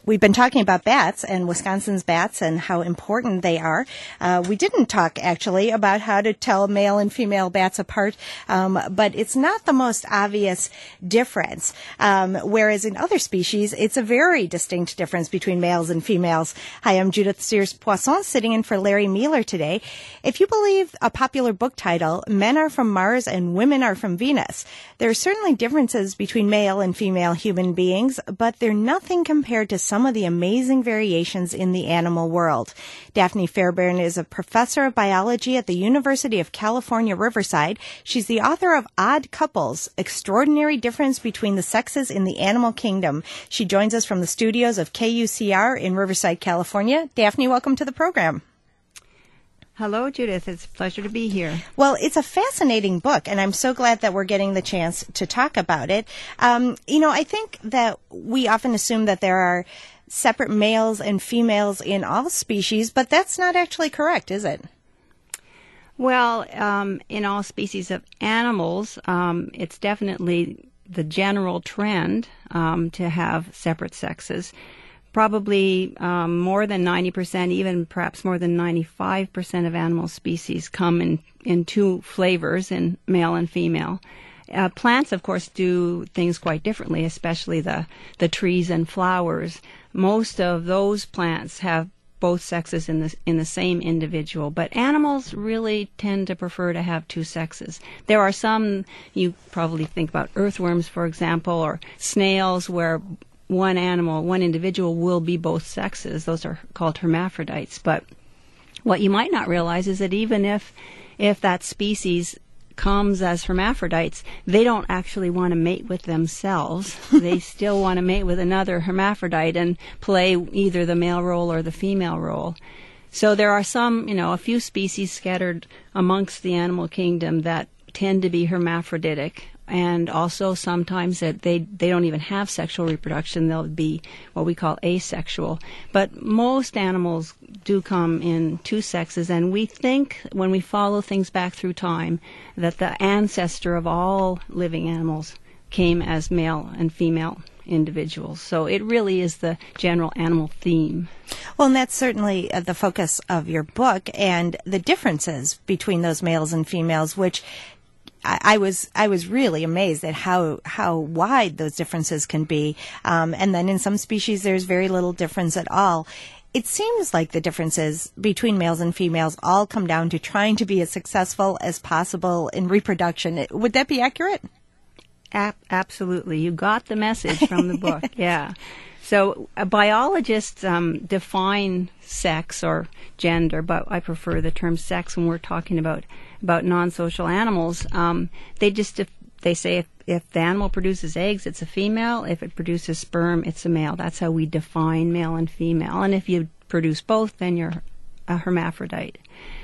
We've been talking about bats and Wisconsin's bats and how important they are. We didn't talk actually about how to tell male and female bats apart, but it's not the most obvious difference. Whereas in other species, it's a very distinct difference between males and females. Hi, I'm Judith Sears-Poisson, sitting in for Larry Mueller today. If you believe a popular book title, Men Are From Mars and Women Are From Venus, there are certainly differences between male and female human beings, but they're nothing compared to some of the amazing variations in the animal world. Daphne Fairbairn is a professor of biology at the University of California, Riverside. She's the author of Odd Couples, Extraordinary Difference Between the Sexes in the Animal Kingdom. She joins us from the studios of KUCR in Riverside, California. Daphne, welcome to the program. Hello, Judith. It's a pleasure to be here. Well, it's a fascinating book, and I'm so glad that we're getting the chance to talk about it. I think that we often assume that there are separate males and females in all species, but that's not actually correct, is it? Well, in all species of animals, it's definitely the general trend to have separate sexes. Probably more than 90%, even perhaps more than 95% of animal species come in two flavors, in male and female. Plants, of course, do things quite differently, especially the trees and flowers. Most of those plants have both sexes in the same individual, but animals really tend to prefer to have two sexes. There are some, you probably think about earthworms, for example, or snails, where one individual will be both sexes. Those are called hermaphrodites. But what you might not realize is that even if that species comes as hermaphrodites, they don't actually want to mate with themselves. They still want to mate with another hermaphrodite and play either the male role or the female role. So there are some, a few species scattered amongst the animal kingdom that tend to be hermaphroditic. And also sometimes that they don't even have sexual reproduction. They'll be what we call asexual. But most animals do come in two sexes, and we think, when we follow things back through time, that the ancestor of all living animals came as male and female individuals. So it really is the general animal theme. Well, and that's certainly the focus of your book, and the differences between those males and females, which I was really amazed at how wide those differences can be. And then in some species, there's very little difference at all. It seems like the differences between males and females all come down to trying to be as successful as possible in reproduction. Would that be accurate? Absolutely. You got the message from the book. Yeah. So biologists define sex or gender, but I prefer the term sex when we're talking about non-social animals. They say if the animal produces eggs, it's a female. If it produces sperm, it's a male. That's how we define male and female. And if you produce both, then you're a hermaphrodite.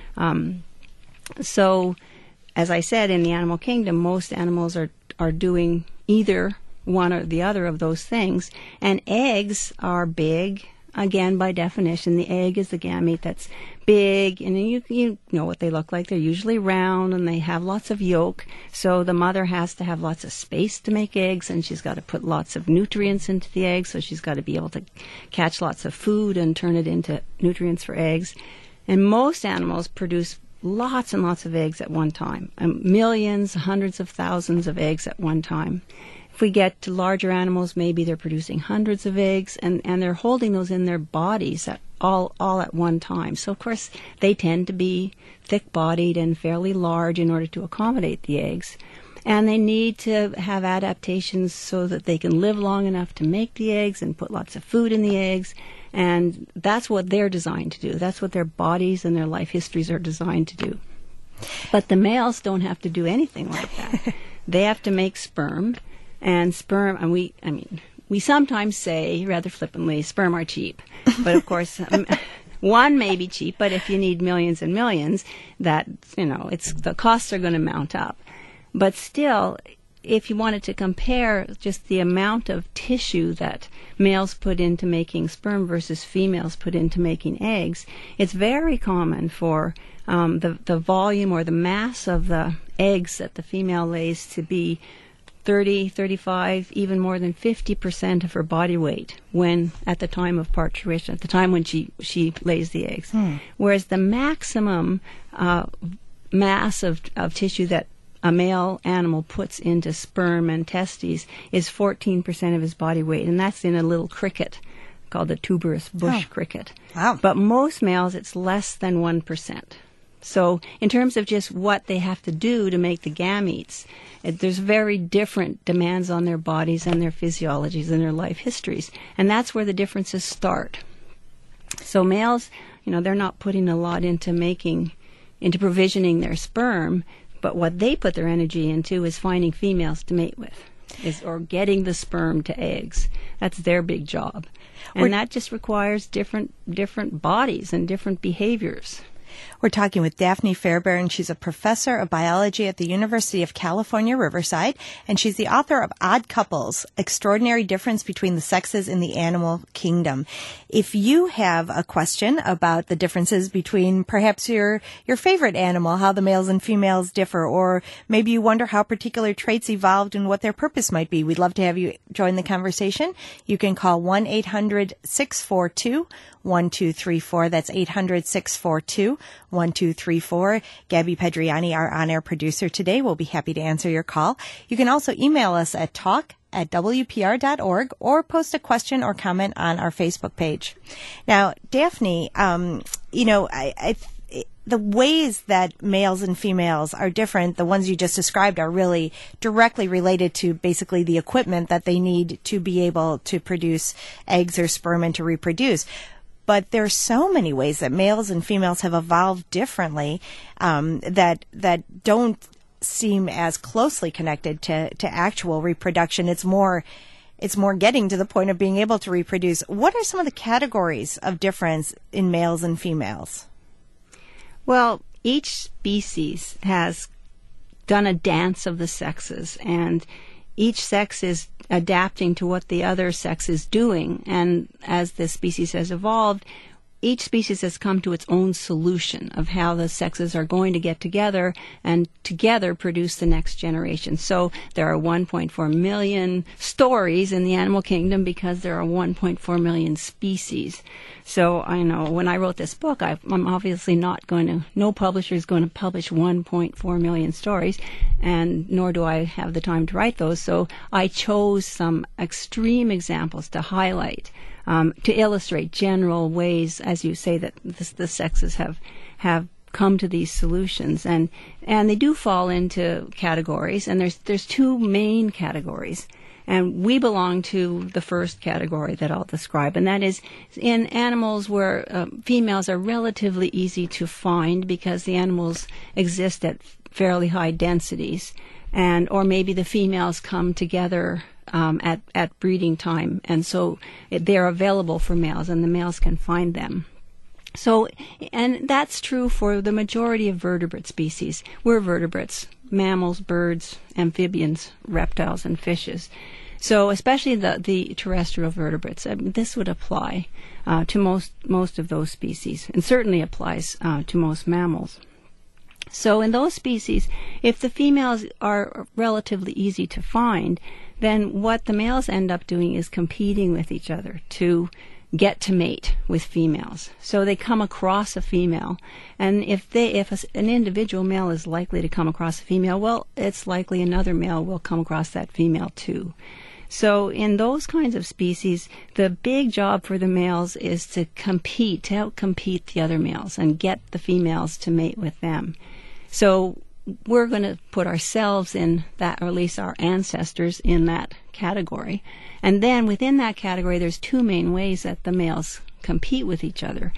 So, as I said, in the animal kingdom, most animals are doing either one or the other of those things. And eggs are big. Again, by definition, the egg is the gamete that's big, and you know what they look like. They're usually round, and they have lots of yolk. So the mother has to have lots of space to make eggs, and she's got to put lots of nutrients into the egg, so she's got to be able to catch lots of food and turn it into nutrients for eggs. And most animals produce lots and lots of eggs at one time, millions, hundreds of thousands of eggs at one time. If we get to larger animals, maybe they're producing hundreds of eggs, and they're holding those in their bodies all at one time. So, of course, they tend to be thick-bodied and fairly large in order to accommodate the eggs. And they need to have adaptations so that they can live long enough to make the eggs and put lots of food in the eggs. And that's what they're designed to do. That's what their bodies and their life histories are designed to do. But the males don't have to do anything like that. They have to make sperm. And sperm, and we sometimes say, rather flippantly, sperm are cheap. But of course, one may be cheap, but if you need millions and millions, the costs are going to mount up. But still, if you wanted to compare just the amount of tissue that males put into making sperm versus females put into making eggs, it's very common for the volume or the mass of the eggs that the female lays to be 30, 35, even more than 50% of her body weight when at the time of parturition, at the time when she lays the eggs. Whereas the maximum mass of tissue that a male animal puts into sperm and testes is 14% of his body weight, and that's in a little cricket called the tuberous bush cricket. Wow. But most males, it's less than 1%. So in terms of just what they have to do to make the gametes, there's very different demands on their bodies and their physiologies and their life histories. And that's where the differences start. So males, they're not putting a lot into provisioning their sperm, but what they put their energy into is finding females to mate with, or getting the sperm to eggs. That's their big job. And that just requires different bodies and different behaviors. We're talking with Daphne Fairbairn. She's a professor of biology at the University of California, Riverside, and she's the author of Odd Couples, Extraordinary Difference Between the Sexes in the Animal Kingdom. If you have a question about the differences between perhaps your favorite animal, how the males and females differ, or maybe you wonder how particular traits evolved and what their purpose might be, we'd love to have you join the conversation. You can call 1-800-642-1234. That's 800-642-1234. Gabby Pedriani, our on-air producer today, will be happy to answer your call. You can also email us at talk@wpr.org or post a question or comment on our Facebook page. Now, Daphne, the ways that males and females are different, the ones you just described, are really directly related to basically the equipment that they need to be able to produce eggs or sperm and to reproduce. But there's so many ways that males and females have evolved differently that don't seem as closely connected to actual reproduction. It's more getting to the point of being able to reproduce. What are some of the categories of difference in males and females? Well, each species has done a dance of the sexes, and each sex is adapting to what the other sex is doing. And as the species has evolved, each species has come to its own solution of how the sexes are going to get together and together produce the next generation. So there are 1.4 million stories in the animal kingdom because there are 1.4 million species. So I know when I wrote this book, I'm obviously no publisher is going to publish 1.4 million stories, and nor do I have the time to write those. So I chose some extreme examples to highlight, to illustrate general ways, as you say, that the sexes have come to these solutions, and they do fall into categories, and there's two main categories. And we belong to the first category that I'll describe, and that is in animals where females are relatively easy to find because the animals exist at fairly high densities, or maybe the females come together at breeding time, and so they're available for males, and the males can find them. So, and that's true for the majority of vertebrate species. We're vertebrates: mammals, birds, amphibians, reptiles, and fishes. So, especially the terrestrial vertebrates. This would apply to most of those species, and certainly applies to most mammals. So, in those species, if the females are relatively easy to find, then what the males end up doing is competing with each other to get to mate with females. So they come across a female, and if an individual male is likely to come across a female, well, it's likely another male will come across that female too. So in those kinds of species, the big job for the males is to outcompete the other males and get the females to mate with them. So we're going to put ourselves in that, or at least our ancestors in that category. And then within that category, there's two main ways that the males compete with each other.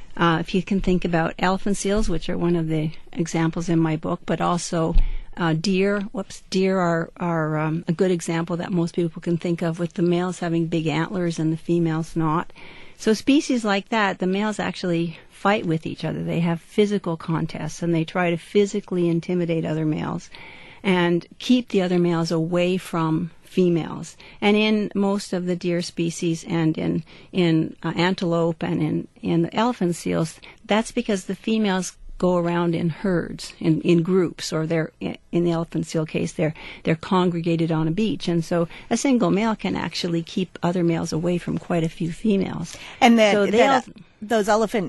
If you can think about elephant seals, which are one of the examples in my book, but also deer. Deer are a good example that most people can think of, with the males having big antlers and the females not. So species like that, the males actually fight with each other. They have physical contests, and they try to physically intimidate other males and keep the other males away from females. And in most of the deer species, and in antelope and in the elephant seals, that's because the females go around in herds, in groups, or they're, in the elephant seal case, they're congregated on a beach. And so a single male can actually keep other males away from quite a few females. And So those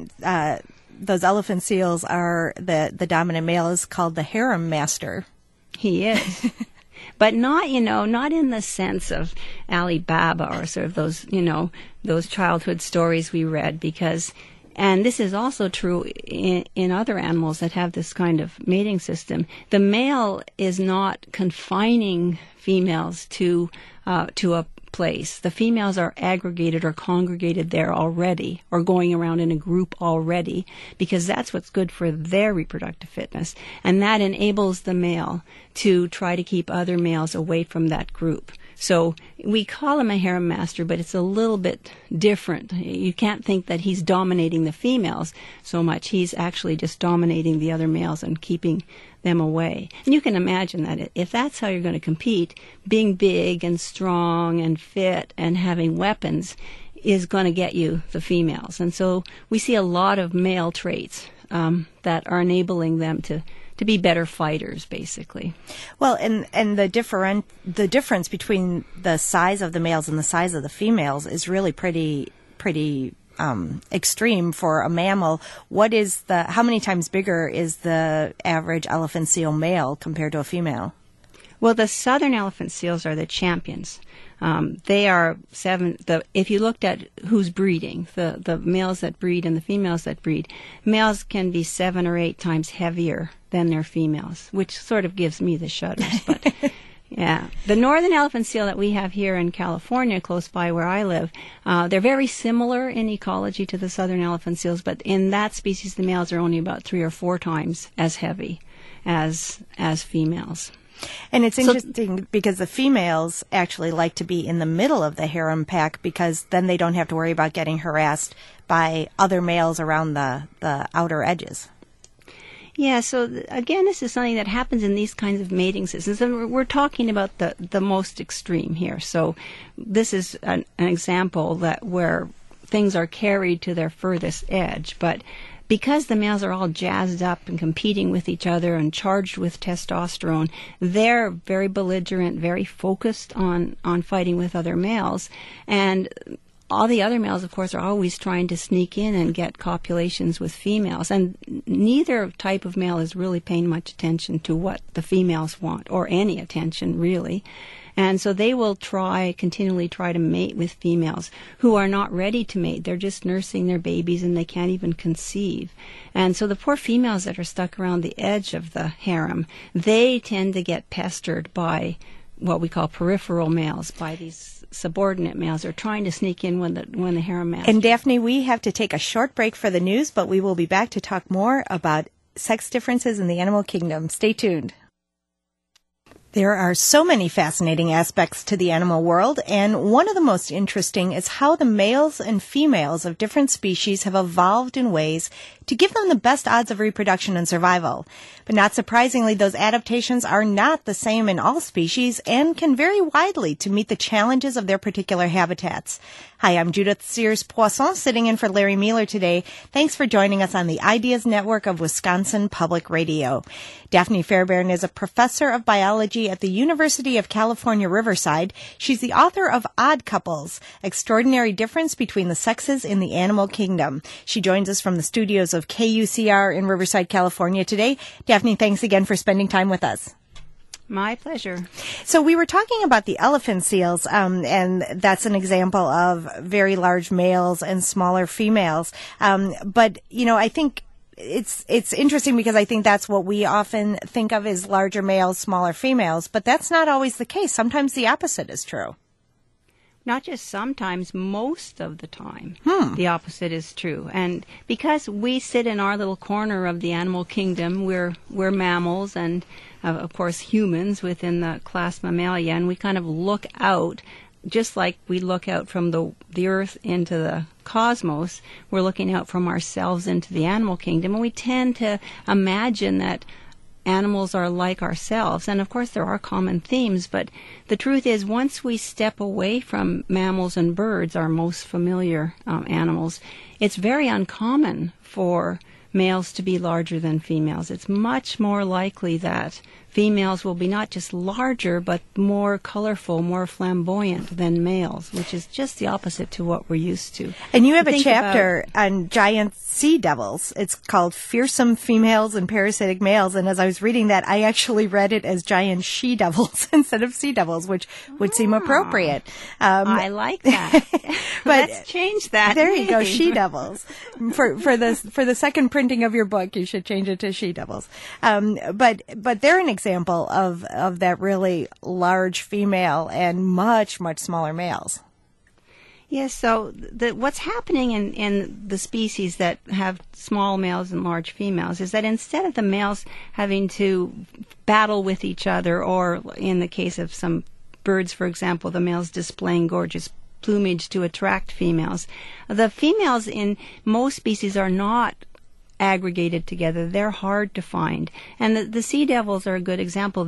elephant seals are the dominant male is called the harem master. He is. But not in the sense of Ali Baba or sort of those childhood stories we read, and this is also true in other animals that have this kind of mating system. The male is not confining females to a place. The females are aggregated or congregated there already, or going around in a group already, because that's what's good for their reproductive fitness. And that enables the male to try to keep other males away from that group. So we call him a harem master, but it's a little bit different. You can't think that he's dominating the females so much. He's actually just dominating the other males and keeping them away. And you can imagine that if that's how you're going to compete, being big and strong and fit and having weapons is going to get you the females. And so we see a lot of male traits that are enabling them to be better fighters, basically. Well, and the difference between the size of the males and the size of the females is really pretty extreme for a mammal. How many times bigger is the average elephant seal male compared to a female? Well, the southern elephant seals are the champions. They are if you looked at who's breeding, the males that breed and the females that breed, males can be 7 or 8 times heavier than their females, which sort of gives me the shudders. But yeah, the northern elephant seal that we have here in California, close by where I live, they're very similar in ecology to the southern elephant seals, but in that species, the males are only about 3 or 4 times as heavy as females. And it's interesting because the females actually like to be in the middle of the harem pack, because then they don't have to worry about getting harassed by other males around the outer edges. Yeah, so again, this is something that happens in these kinds of mating systems. And we're talking about the most extreme here. So this is an example where things are carried to their furthest edge. But because the males are all jazzed up and competing with each other and charged with testosterone, they're very belligerent, very focused on fighting with other males. And all the other males, of course, are always trying to sneak in and get copulations with females. And neither type of male is really paying much attention to what the females want, or any attention, really. And so they will continually try to mate with females who are not ready to mate. They're just nursing their babies and they can't even conceive. And so the poor females that are stuck around the edge of the harem, they tend to get pestered by what we call peripheral males, by these subordinate males. They're trying to sneak in when the harem master. And Daphne, we have to take a short break for the news, but we will be back to talk more about sex differences in the animal kingdom. Stay tuned. There are so many fascinating aspects to the animal world, and one of the most interesting is how the males and females of different species have evolved in ways to give them the best odds of reproduction and survival. But not surprisingly, those adaptations are not the same in all species and can vary widely to meet the challenges of their particular habitats. Hi, I'm Judith Sears-Poisson, sitting in for Larry Mueller today. Thanks for joining us on the Ideas Network of Wisconsin Public Radio. Daphne Fairbairn is a professor of biology at the University of California, Riverside. She's the author of Odd Couples, Extraordinary Difference Between the Sexes in the Animal Kingdom. She joins us from the studios of KUCR in Riverside, California today. Daphne, thanks again for spending time with us. My pleasure. So we were talking about the elephant seals, and that's an example of very large males and smaller females. But, I think it's interesting because I think that's what we often think of as larger males, smaller females, but that's not always the case. Sometimes the opposite is true. Not just sometimes, most of the time, the opposite is true. And because we sit in our little corner of the animal kingdom, we're mammals and, of course, humans within the class Mammalia, and we kind of look out, just like we look out from the earth into the cosmos, we're looking out from ourselves into the animal kingdom, and we tend to imagine that animals are like ourselves. And of course there are common themes, but the truth is once we step away from mammals and birds, our most familiar animals, it's very uncommon for males to be larger than females. It's much more likely that females will be not just larger, but more colorful, more flamboyant than males, which is just the opposite to what we're used to. And you have a chapter on giant sea devils. It's called Fearsome Females and Parasitic Males. And as I was reading that, I actually read it as giant she devils instead of sea devils, which would seem appropriate. I like that. But let's change that. There you go, she devils. For the second printing of your book, you should change it to she devils. But they're an example of that really large female and much, much smaller males. Yes, so what's happening in the species that have small males and large females is that instead of the males having to battle with each other, or in the case of some birds, for example, the males displaying gorgeous plumage to attract females, the females in most species are not aggregated together. They're hard to find. And the sea devils are a good example.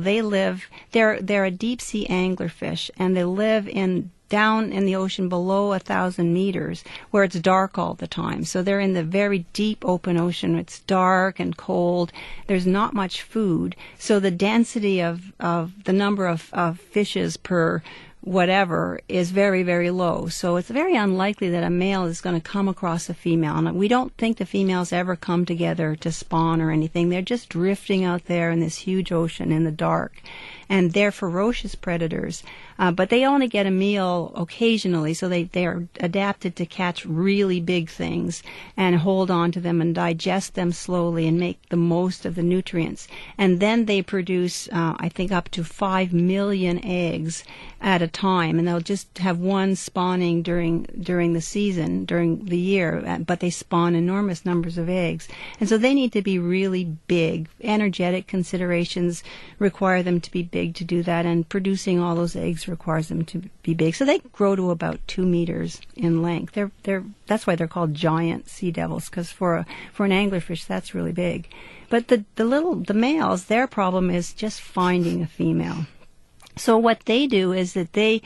They're a deep sea anglerfish, and they live down in the ocean below 1,000 meters, where it's dark all the time. So they're in the very deep open ocean. It's dark and cold. There's not much food. So the density of the number of fishes per whatever is very, very low. So it's very unlikely that a male is going to come across a female. And we don't think the females ever come together to spawn or anything. They're just drifting out there in this huge ocean in the dark. And they're ferocious predators. But they only get a meal occasionally, so they are adapted to catch really big things and hold on to them and digest them slowly and make the most of the nutrients. And then they produce, I think, up to 5 million eggs at a time, and they'll just have one spawning during the season, during the year, but they spawn enormous numbers of eggs. And so they need to be really big. Energetic considerations require them to be big to do that, and producing all those eggs requires them to be big. So they grow to about 2 meters in length. That's why they're called giant sea devils, because for an anglerfish, that's really big. But the males, their problem is just finding a female. So what they do is that they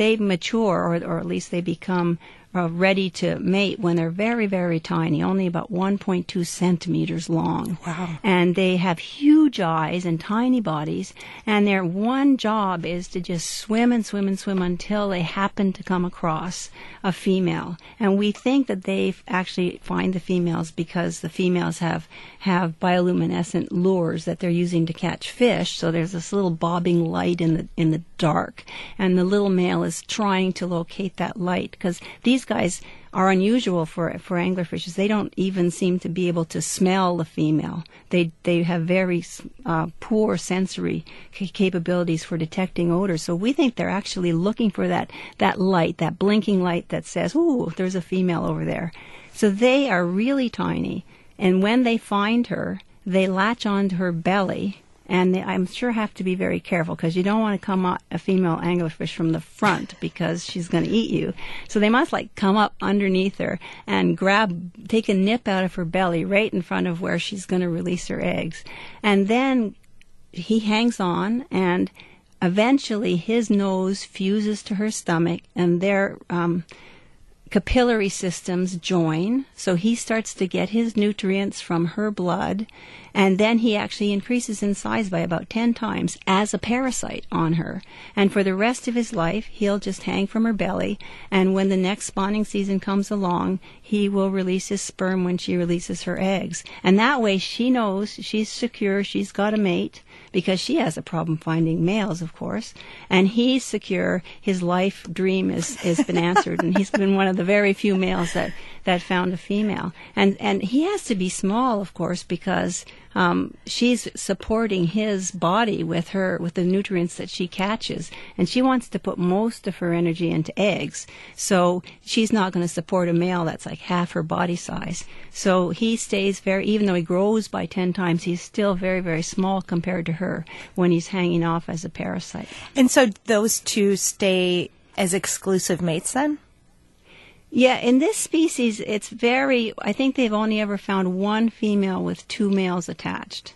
mature, or at least they become ready to mate when they're very, very tiny, only about 1.2 centimeters long. Wow. And they have huge eyes and tiny bodies, and their one job is to just swim and swim and swim until they happen to come across a female. And we think that they actually find the females because the females have bioluminescent lures that they're using to catch fish. So there's this little bobbing light in the dark, and the little male is trying to locate that light, because these guys are unusual for anglerfishes. They don't even seem to be able to smell the female. They have very poor sensory capabilities for detecting odor. So we think they're actually looking for that light, that blinking light that says, "Ooh, there's a female over there." So they are really tiny, and when they find her, they latch onto her belly. And I'm sure have to be very careful, because you don't want to come at a female anglerfish from the front, because she's going to eat you. So they must come up underneath her and take a nip out of her belly right in front of where she's going to release her eggs. And then he hangs on, and eventually his nose fuses to her stomach, and their capillary systems join. So he starts to get his nutrients from her blood, and then he actually increases in size by about 10 times as a parasite on her. And for the rest of his life, he'll just hang from her belly, and when the next spawning season comes along, he will release his sperm when she releases her eggs. And that way she knows she's secure, she's got a mate, because she has a problem finding males, of course, and he's secure. His life dream has been answered, and he's been one of the very few males that found a female. And he has to be small, of course, because she's supporting his body with the nutrients that she catches, and she wants to put most of her energy into eggs. So she's not going to support a male that's like half her body size. So he stays even though he grows by 10 times, he's still very, very small compared to her when he's hanging off as a parasite. And so those two stay as exclusive mates then? Yeah, in this species, I think they've only ever found one female with 2 males attached.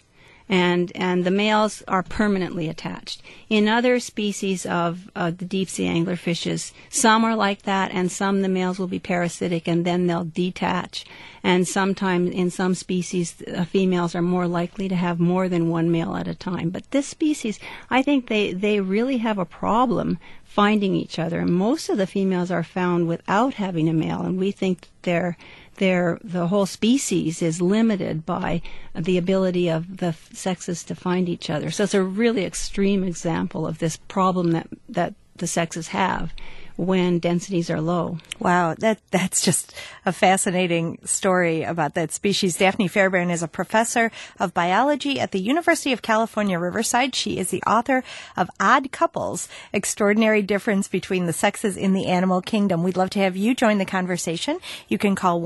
and the males are permanently attached. In other species of the deep-sea anglerfishes, some are like that, and some the males will be parasitic and then they'll detach. And sometimes in some species, females are more likely to have more than one male at a time. But this species, I think they really have a problem finding each other. And most of the females are found without having a male, and we think the whole species is limited by the ability of the sexes to find each other. So it's a really extreme example of this problem that the sexes have when densities are low. Wow, that's just a fascinating story about that species. Daphne Fairbairn is a professor of biology at the University of California, Riverside. She is the author of Odd Couples, Extraordinary Difference Between the Sexes in the Animal Kingdom. We'd love to have you join the conversation. You can call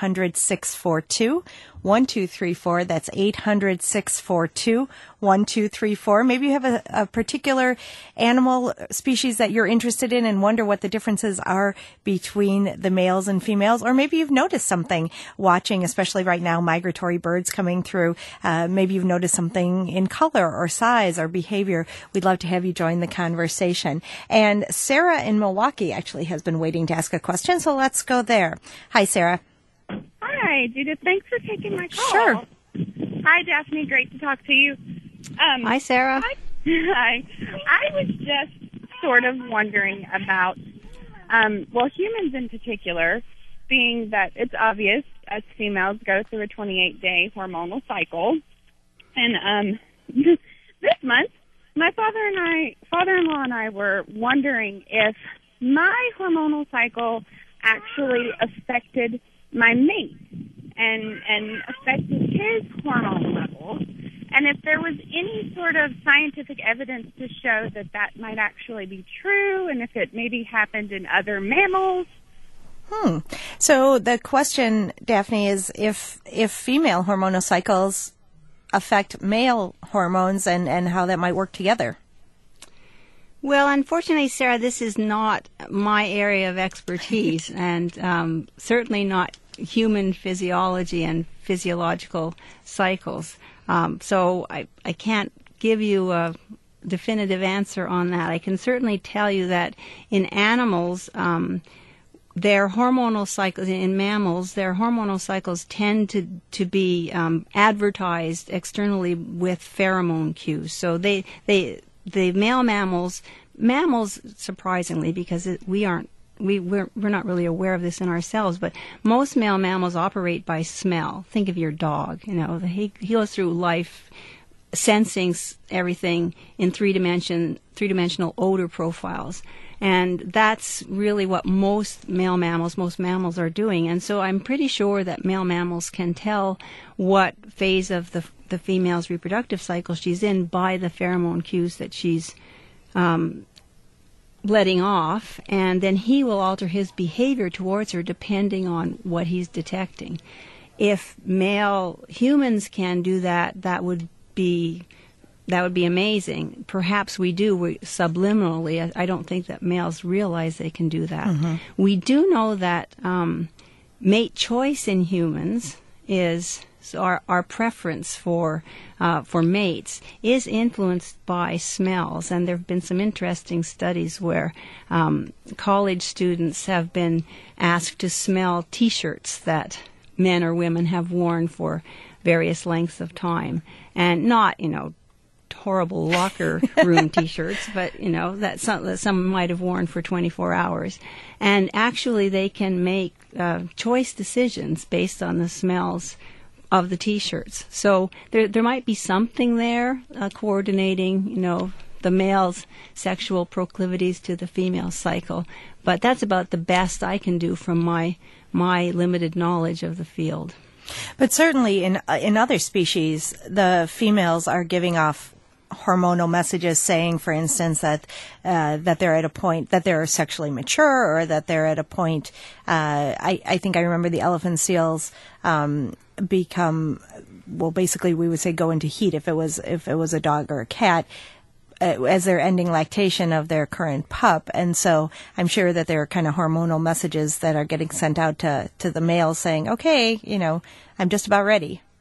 1-800-642-1234. That's 800-642-1234. Maybe you have a particular animal species that you're interested in and wonder what the differences are between the males and females, or maybe you've noticed something watching, especially right now, migratory birds coming through. Maybe you've noticed something in color or size or behavior. We'd love to have you join the conversation. And Sarah in Milwaukee actually has been waiting to ask a question, so let's go there. Hi, Sarah. Hi, Judith. Thanks for taking my call. Sure. Hi, Daphne. Great to talk to you. Hi, Sarah. Hi. I was just sort of wondering about, humans in particular, being that it's obvious as females go through a 28-day hormonal cycle. And this month, my father-in-law and I were wondering if my hormonal cycle actually affected my mate and affected his hormone levels, and if there was any sort of scientific evidence to show that might actually be true, and if it maybe happened in other mammals. So the question, Daphne, is if female hormonal cycles affect male hormones and how that might work together. Well, unfortunately, Sarah, this is not my area of expertise, and certainly not human physiology and physiological cycles. So I can't give you a definitive answer on that. I can certainly tell you that in animals, their hormonal cycles, in mammals, their hormonal cycles tend to be advertised externally with pheromone cues. So the male mammals, surprisingly, because we're not really aware of this in ourselves, but most male mammals operate by smell. Think of your dog. He goes through life sensing everything in three-dimensional odor profiles. And that's really what most mammals are doing. And so I'm pretty sure that male mammals can tell what phase of the female's reproductive cycle she's in by the pheromone cues that she's letting off, and then he will alter his behavior towards her depending on what he's detecting. If male humans can do that, that would be amazing. Perhaps we do subliminally. I don't think that males realize they can do that. Mm-hmm. We do know that mate choice in humans is our preference for mates is influenced by smells, and there have been some interesting studies where college students have been asked to smell T-shirts that men or women have worn for various lengths of time, and not horrible locker room T-shirts, but that some might have worn for 24 hours, and actually they can make choice decisions based on the smells of the T-shirts. So there might be something there coordinating, the male's sexual proclivities to the female cycle. But that's about the best I can do from my limited knowledge of the field. But certainly in other species, the females are giving off hormonal messages saying, for instance, that they're at a point that they're sexually mature, or that they're at a point. I think I remember the elephant seals become, basically we would say go into heat if it was a dog or a cat, as they're ending lactation of their current pup. And so I'm sure that there are kind of hormonal messages that are getting sent out to the males saying, okay, I'm just about ready.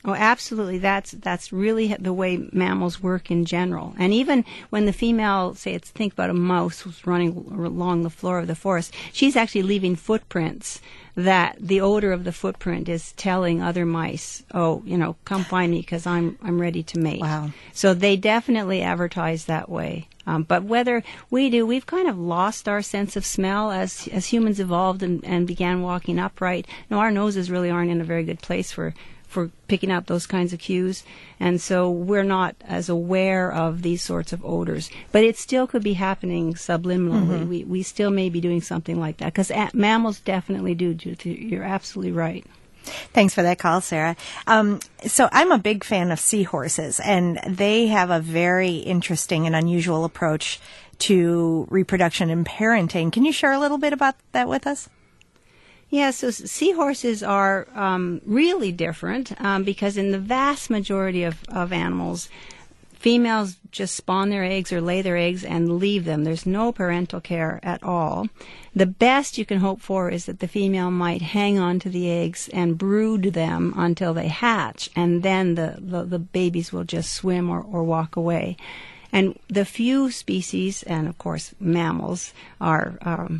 Oh, absolutely. That's really the way mammals work in general. And even when the female, think about a mouse who's running along the floor of the forest, she's actually leaving footprints that the odor of the footprint is telling other mice, oh, come find me because I'm ready to mate. Wow. So they definitely advertise that way. But whether we've kind of lost our sense of smell as humans evolved and began walking upright. Our noses really aren't in a very good place for picking up those kinds of cues, and so we're not as aware of these sorts of odors. But it still could be happening subliminally. Mm-hmm. We still may be doing something like that, because mammals definitely do. You're absolutely right. Thanks for that call, Sarah. So I'm a big fan of seahorses, and they have a very interesting and unusual approach to reproduction and parenting. Can you share a little bit about that with us? Yeah, so seahorses are really different because in the vast majority of animals, females just spawn their eggs or lay their eggs and leave them. There's no parental care at all. The best you can hope for is that the female might hang on to the eggs and brood them until they hatch, and then the babies will just swim or walk away. And the few species, and of course mammals, are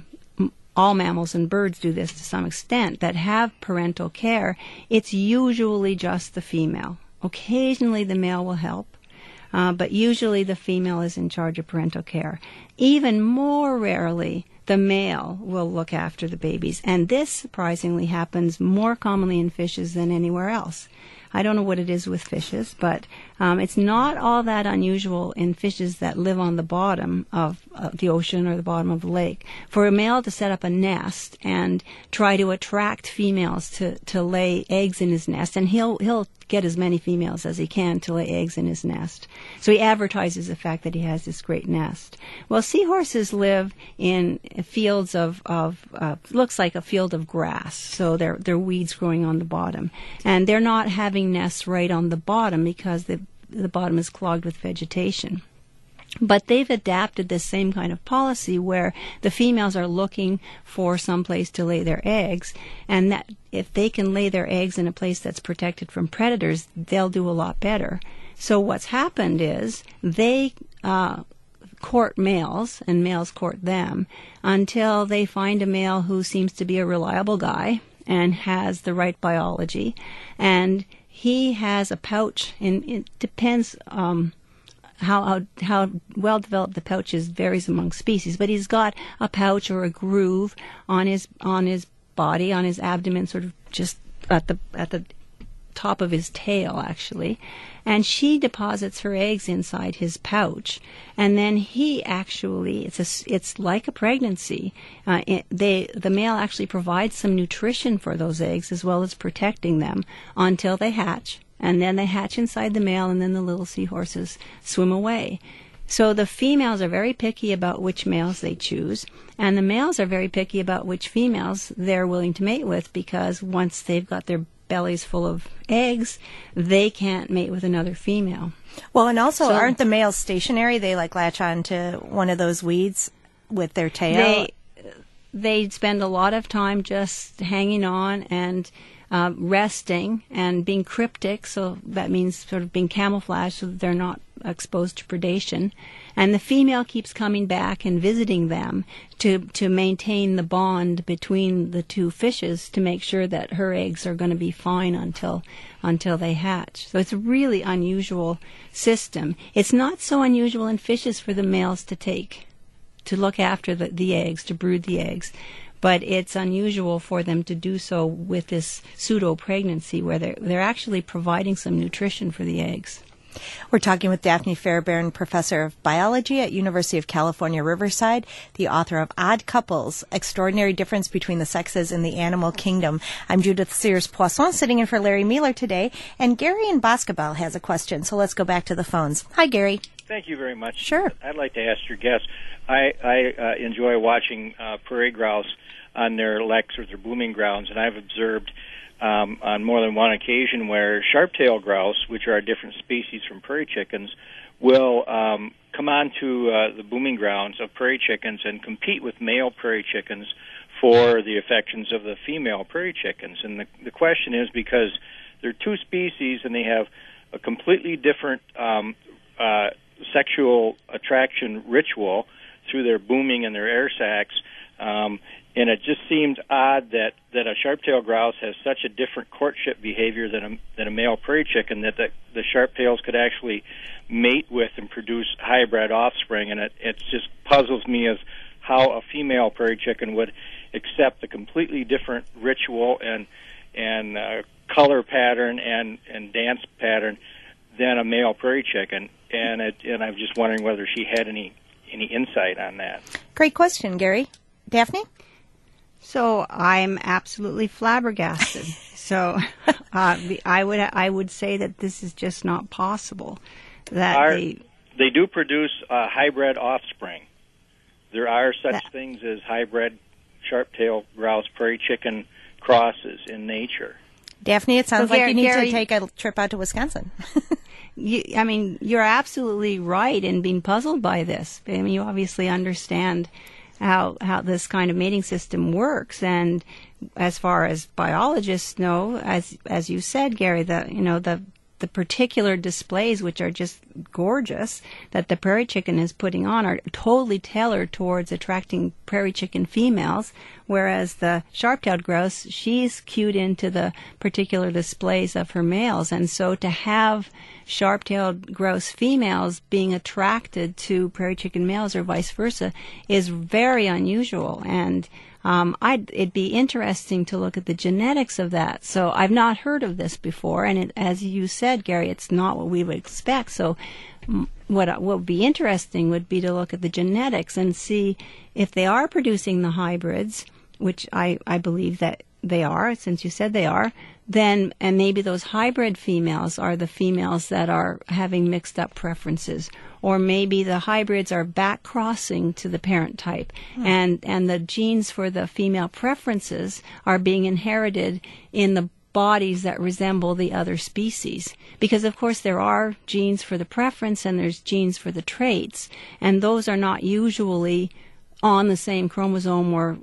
all mammals and birds do this to some extent, that have parental care. It's usually just the female. Occasionally the male will help, but usually the female is in charge of parental care. Even more rarely, the male will look after the babies, and this surprisingly happens more commonly in fishes than anywhere else. I don't know what it is with fishes, but it's not all that unusual in fishes that live on the bottom of the ocean or the bottom of the lake for a male to set up a nest and try to attract females to lay eggs in his nest, and he'll get as many females as he can to lay eggs in his nest. So he advertises the fact that he has this great nest. Well, seahorses live in fields of looks like a field of grass, so they're weeds growing on the bottom, and they're not having nests right on the bottom because the bottom is clogged with vegetation. But they've adapted this same kind of policy where the females are looking for some place to lay their eggs, and that if they can lay their eggs in a place that's protected from predators, they'll do a lot better. So what's happened is they court males, and males court them, until they find a male who seems to be a reliable guy and has the right biology, and he has a pouch, and it depends how well developed the pouch is, varies among species, but he's got a pouch or a groove on his body, on his abdomen, sort of just at the top of his tail, actually. And she deposits her eggs inside his pouch, and then he actually, it's like a pregnancy. The male actually provides some nutrition for those eggs as well as protecting them until they hatch. And then they hatch inside the male, and then the little seahorses swim away. So the females are very picky about which males they choose, and the males are very picky about which females they're willing to mate with, because once they've got their bellies full of eggs, they can't mate with another female. Well, and also, aren't the males stationary? They latch on to one of those weeds with their tail? They spend a lot of time just hanging on and resting and being cryptic, so that means sort of being camouflaged so that they're not exposed to predation. And the female keeps coming back and visiting them to maintain the bond between the two fishes, to make sure that her eggs are going to be fine until they hatch. So it's a really unusual system. It's not so unusual in fishes for the males to look after the eggs, to brood the eggs. But it's unusual for them to do so with this pseudo-pregnancy, where they're actually providing some nutrition for the eggs. We're talking with Daphne Fairbairn, Professor of Biology at University of California, Riverside, the author of Odd Couples, Extraordinary Difference Between the Sexes in the Animal Kingdom. I'm Judith Sears-Poisson, sitting in for Larry Mueller today, and Gary in Boscobel has a question, so let's go back to the phones. Hi, Gary. Thank you very much. Sure. I'd like to ask your guest, I enjoy watching prairie grouse on their leks or their booming grounds, and I've observed on more than one occasion where sharp-tailed grouse, which are a different species from prairie chickens, will come onto the booming grounds of prairie chickens and compete with male prairie chickens for the affections of the female prairie chickens. And the question is, because they're two species, and they have a completely different sexual attraction ritual through their booming and their air sacs. And it just seemed odd that a sharp-tailed grouse has such a different courtship behavior than a male prairie chicken, that the sharp-tails could actually mate with and produce hybrid offspring. And it just puzzles me as how a female prairie chicken would accept a completely different ritual and color pattern and dance pattern than a male prairie chicken. And I'm just wondering whether she had any insight on that. Great question, Gary. Daphne? So I'm absolutely flabbergasted. So I would say that this is just not possible. They do produce hybrid offspring. There are such things as hybrid sharp-tailed grouse prairie chicken crosses in nature. Daphne, it sounds like you need to take a trip out to Wisconsin. You're absolutely right in being puzzled by this. I mean, you obviously understand how this kind of mating system works, and as far as biologists know, as you said, Gary, the particular displays, which are just gorgeous, that the prairie chicken is putting on are totally tailored towards attracting prairie chicken females, whereas the sharp-tailed grouse, she's cued into the particular displays of her males. And so to have sharp-tailed grouse females being attracted to prairie chicken males or vice versa is very unusual. And it'd be interesting to look at the genetics of that. So I've not heard of this before, and as you said, Gary, it's not what we would expect. So what would be interesting would be to look at the genetics and see if they are producing the hybrids, which I believe that they are, since you said they are, then, and maybe those hybrid females are the females that are having mixed up preferences, or maybe the hybrids are back crossing to the parent type, and the genes for the female preferences are being inherited in the bodies that resemble the other species. Because of course there are genes for the preference and there's genes for the traits, and those are not usually on the same chromosome or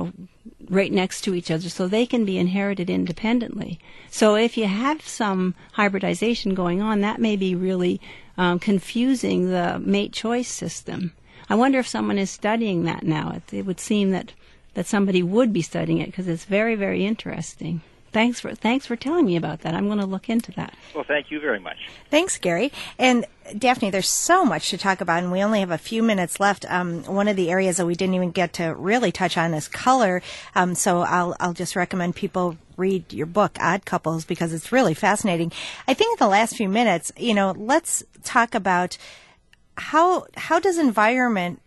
right next to each other, so they can be inherited independently. So if you have some hybridization going on, that may be really confusing the mate choice system. I wonder if someone is studying that now. It would seem that somebody would be studying it, because it's very, very interesting. Thanks for telling me about that. I'm going to look into that. Well, thank you very much. Thanks, Gary. And Daphne, there's so much to talk about, and we only have a few minutes left. One of the areas that we didn't even get to really touch on is color. So I'll just recommend people read your book, Odd Couples, because it's really fascinating. I think in the last few minutes, let's talk about how does environment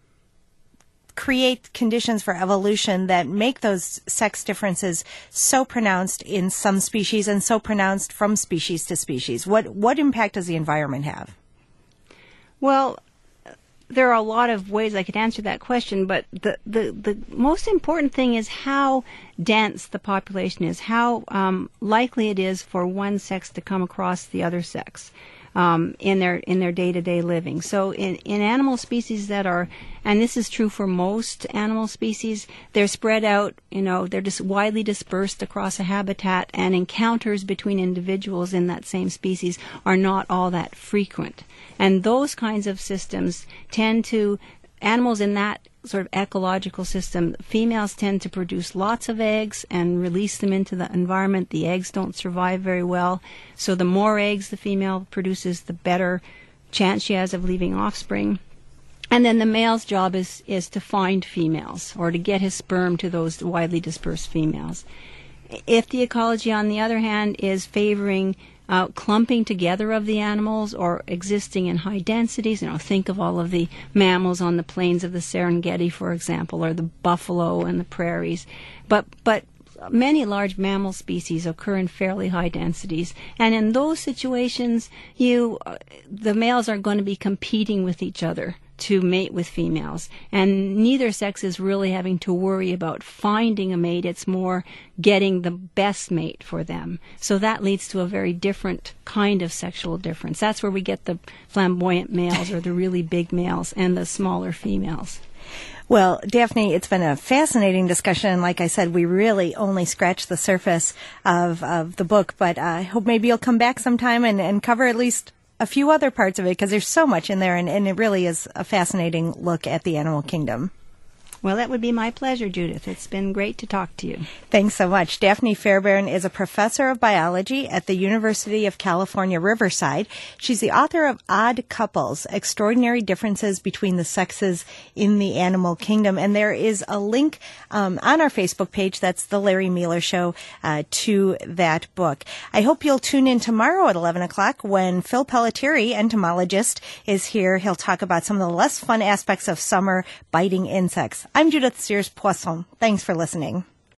create conditions for evolution that make those sex differences so pronounced in some species and so pronounced from species to species? What impact does the environment have? Well, there are a lot of ways I could answer that question, but the most important thing is how dense the population is, how likely it is for one sex to come across the other sex in their day-to-day living. So in animal species that are, and this is true for most animal species, they're spread out, they're just widely dispersed across a habitat, and encounters between individuals in that same species are not all that frequent. And those kinds of systems tend to, animals in that sort of ecological system, females tend to produce lots of eggs and release them into the environment. The eggs don't survive very well. So the more eggs the female produces, the better chance she has of leaving offspring. And then the male's job is to find females, or to get his sperm to those widely dispersed females. If the ecology, on the other hand, is favoring clumping together of the animals or existing in high densities, think of all of the mammals on the plains of the Serengeti, for example, or the buffalo and the prairies. But many large mammal species occur in fairly high densities, and in those situations, the males are going to be competing with each other to mate with females, and neither sex is really having to worry about finding a mate. It's more getting the best mate for them. So that leads to a very different kind of sexual difference. That's where we get the flamboyant males, or the really big males, and the smaller females. Well, Daphne, it's been a fascinating discussion. Like I said, we really only scratched the surface of the book, but I hope maybe you'll come back sometime and cover at least a few other parts of it, because there's so much in there, and it really is a fascinating look at the animal kingdom. Well, that would be my pleasure, Judith. It's been great to talk to you. Thanks so much. Daphne Fairbairn is a professor of biology at the University of California, Riverside. She's the author of Odd Couples, Extraordinary Differences Between the Sexes in the Animal Kingdom. And there is a link on our Facebook page, that's The Larry Mueller Show, to that book. I hope you'll tune in tomorrow at 11 o'clock when Phil Pelletieri, entomologist, is here. He'll talk about some of the less fun aspects of summer biting insects. I'm Judith Sears Poisson. Thanks for listening.